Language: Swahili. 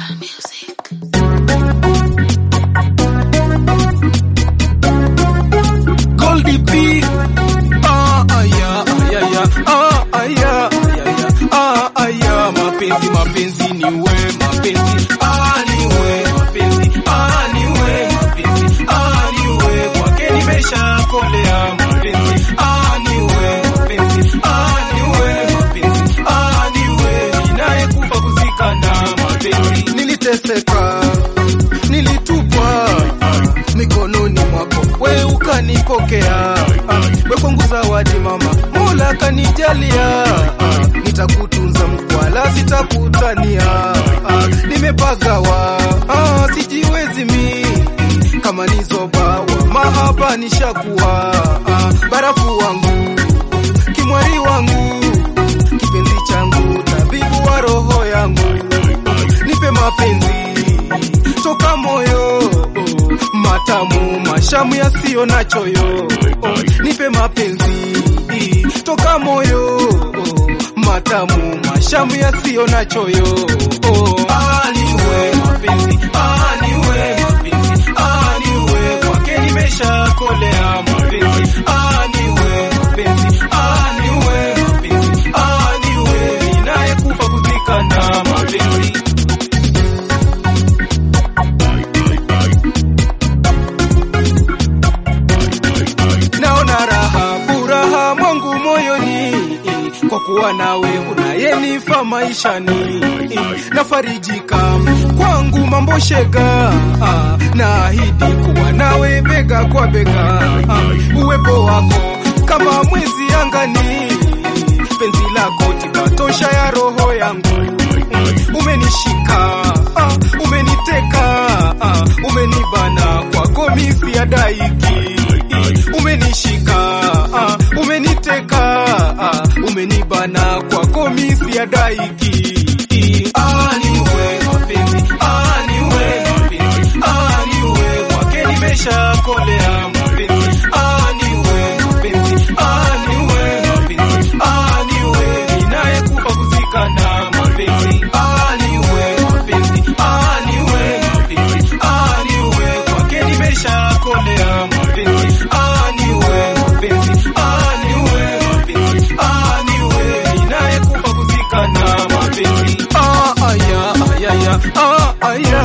Sun Music. Goldie B. Mapenzi ni we, mapenzi ni we, mapenzi ni we, mapenzi ni we, kwake nimeshakolea. Mapenzi ni we, mapenzi ni we, mapenzi ni we, ninayekufa kuzikana. Mapenzi niliteseka, nilitupwa mikononi mwako, we ukanipokea. We kwangu zawadi mama, Mola kanijalia. Nitakutunza wala sitakutania. Nimepagawa, sijiwezi mi kama nizobawa. Mahaba nishakuwa, barafu wangu, kimwari wangu, kipenzi changu, tabibu wa roho yangu. Nipe mapenzi toka moyo, matamu mashamu yasiyo na choyo. Nipe mapenzi toka moyo, matamu mashamu yasiyo na choyo. Aniwe mapenzi, aniwe mapenzi, aniwe kwake nimeshakolea. Mapenzi aniwe mapenzi, aniwe mapenzi, aniwe ninayekufa kuzikana. Mapenzi naona raha, furaha mwangu moyoni, kwa kuwa nawe unayenifaa maishani. Nafarijika kwangu mambo shega, naahidi kuwa nawe bega kwa bega. Uwepo wako kama mwezi angani, penzi lako tiba tosha ya roho yangu. Umenishika, umeniteka, umenibana kwako misi ya daiki. Umenishika, umeniteka, umenibana kwako misi ya daiki. Aniwe mapenzi, aniwe mapenzi, aniwe kwake nimeshakolea. Mapenzi aniwe mapenzi, aniwe mapenzi, aniwe ninayekufa kuzikana. Mapenzi aniwe mapenzi, aniwe mapenzi, aniwe kwake nimeshakolea. Mapenzi aniwe mapenzi, aniwe mapenzi, aniwe ninayekufa kuzikana. Mapenzi aya